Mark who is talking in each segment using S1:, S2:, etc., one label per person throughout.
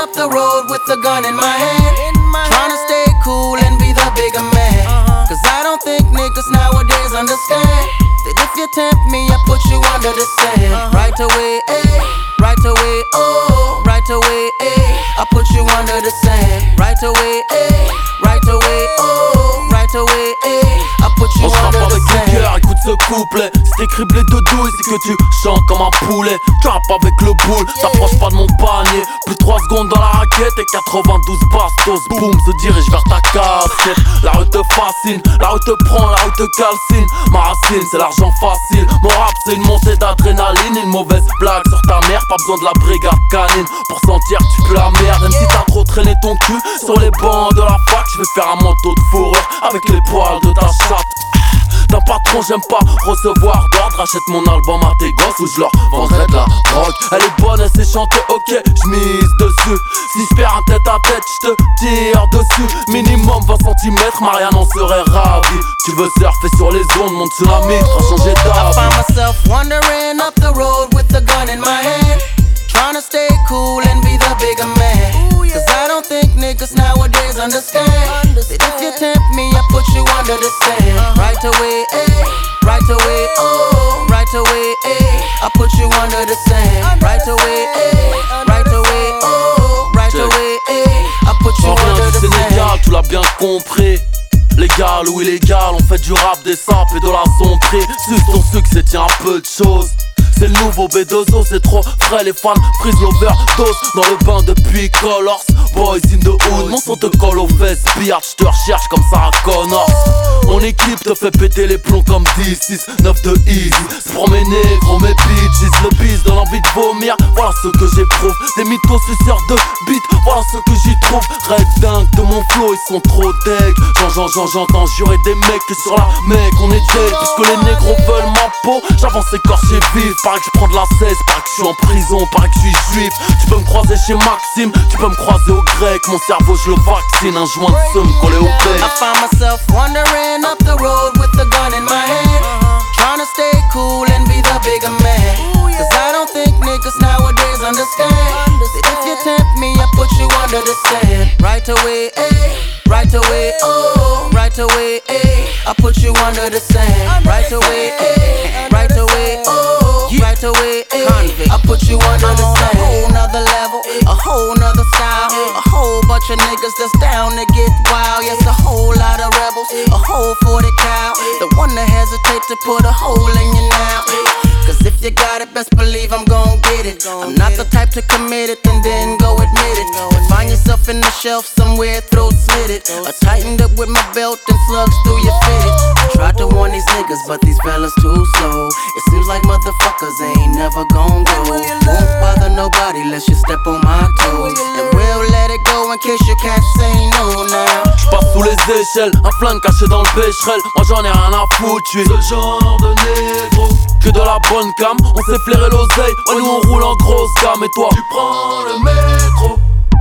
S1: up the road with a gun in my hand, trying to stay cool and be the bigger man. Cause I don't think niggas nowadays understand that if you tempt me, I put you under the sand. Right away, ayy, right away, oh, right away, ayy, I put you under the sand. Right away, ayy, right away, oh, right away, ayy, I put you under the sand.
S2: Cœur, écoute ce couplet, c'est écrit blé de douille, c'est que tu chantes comme un poulet. Tu rappes avec le boule, t'approches pas de mon panier. Plus 3 secondes dans la raquette et 92 bastos. Boum, se dirige vers ta casquette. La rue te fascine, la rue te prend, la rue te calcine. Ma racine, c'est l'argent facile. Mon rap, c'est une montée d'adrénaline. Une mauvaise blague sur ta mère, pas besoin de la brigade canine pour sentir que tu peux la merde. Même si t'as trop traîné ton cul sur les bancs de la fac, je vais faire un manteau de fourrure avec les poils de ta chatte. D'un patron j'aime pas recevoir d'ordre. Achète mon album à tes gosses ou je leur vendrai de la drogue. Elle est bonne, elle sait chanter, ok, j'mise dessus. Si j'perds un tête à tête, j'te tire dessus. Minimum 20 cm, Marianne en serait ravie. Tu veux surfer sur les ondes, mon tsunami fera changer
S1: I find
S2: d'avis.
S1: myself wandering up the road with a gun in my hand, trying to stay cool and be the bigger man. Cause I don't think niggas nowadays understand that if you tempt me, I put you under the sand. Right away, ayy, right away, oh, right away, ayy, I put you under the sand. Right away, ayy, right away, oh, right away, ayy, I put you under the
S2: Sénégal,
S1: sand.
S2: tu l'as bien compris. Légal ou illégal, on fait du rap, des sapes et de la sonnerie. Suce ton succès, tiens un peu de choses. C'est le nouveau B2O, c'est trop frais, les fans frisent l'overdose. Dans le bain depuis Colors, boys in the hood. Mon son te colle aux fesses, billard, j'te recherche comme Sarah Connor. Mon équipe te fait péter les plombs comme 10, 6, 9 de easy. C'est pour mes négros, mes bitches, le bis donne envie de vomir. Voilà ce que j'éprouve, des mythos suceurs de beat, voilà ce que j'y trouve. Red dingue de mon flow, ils sont trop deg. J'entends jurer des mecs que sur la mec on est dead. Puisque les négros veulent ma peau, j'avance écorché vif. Paraît que je prends de la cesse, paraît que je suis en prison, paraît que je suis juif. Tu peux me croiser chez Maxime, tu peux me croiser au grec. Mon cerveau je le vaccine, un joint de seum collé au bec.
S1: I find myself wandering up the road with a gun in my hand, trying to stay cool and be the bigger man. Cause I don't think niggas nowadays understand that if you tempt me, I put you under the sand. Right away, ayy, right away, oh, right away, ayy, I put you under the sand. Right away, ayy, right away, oh, right away, ayy, I put you under the sand. A whole nother level, a whole nother style, a whole bunch of niggas that's down to get wild. Yes, a whole lot of rebels, a whole 40 cal, the one that hesitate to put a hole in you now. Cause if you got it, best believe I'm gon' get it. I'm not the type to commit it and then go admit it. Find yourself in the shelf somewhere, throat slit it. I tightened up with my belt and slugs through your fitted. Tried to warn these niggas, but these fellas too slow. It seems like motherfuckers ain't never gon' go. Won't bother nobody unless you step on my toes. And we'll let it go in case you catch say no now.
S2: J'passe sous les échelles, un flingue caché dans le pécherel. Moi j'en ai rien à foutre, j'suis ce genre de négro. Que de la bonne cam, on sait flairer l'oseille. Ouais, nous on roule en grosse gamme et toi tu prends le métro.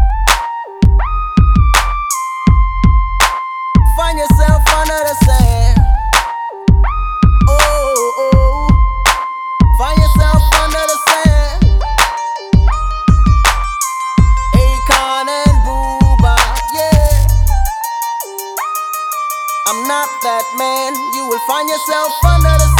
S1: Find yourself under the sand. Oh, oh. Find yourself under the sand. Akon and Booba, yeah. I'm not that man. You will find yourself under the sand.